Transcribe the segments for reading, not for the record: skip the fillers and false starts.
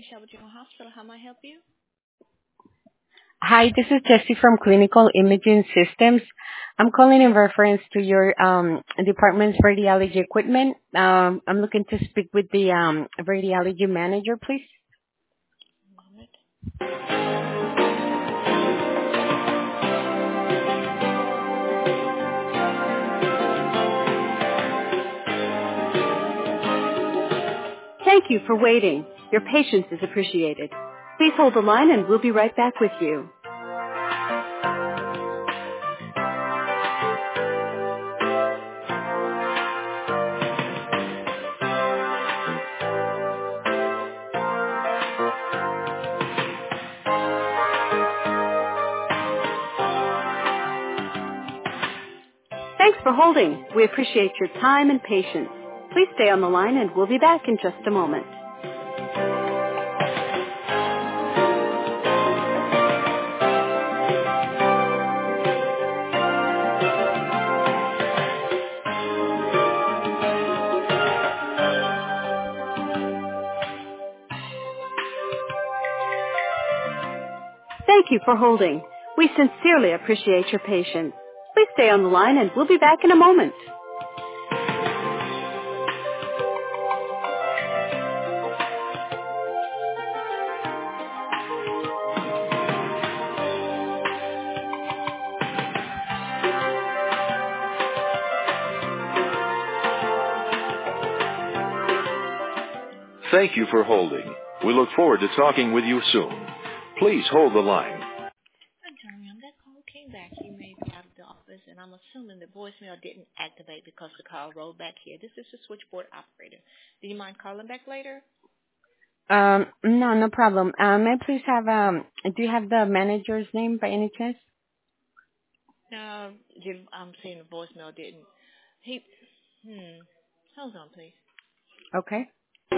Shelby General Hospital. How may I help you? Hi, this is Jessie from Clinical Imaging Systems. I'm calling in reference to your department's radiology equipment. I'm looking to speak with the radiology manager, please. One moment. Thank you for waiting. Your patience is appreciated. Please hold the line and we'll be right back with you. Thanks for holding. We appreciate your time and patience. Please stay on the line and we'll be back in just a moment. Thank you for holding. We sincerely appreciate your patience. Please stay on the line and we'll be back in a moment. Thank you for holding. We look forward to talking with you soon. Please hold the line. Jeremy, that call came back. You may be out of the office, and I'm assuming the voicemail didn't activate because the call rolled back here. This is the switchboard operator. Do you mind calling back later? No problem. May I please have do you have the manager's name by any chance? No, I'm seeing the voicemail didn't. Hold on, please. Okay.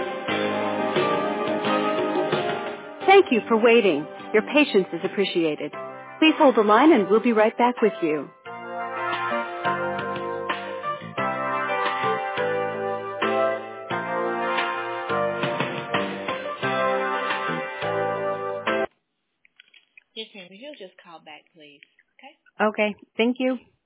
Thank you for waiting. Your patience is appreciated. Please hold the line and we'll be right back with you. Yes, ma'am. You'll just call back, please. Okay? Okay. Thank you.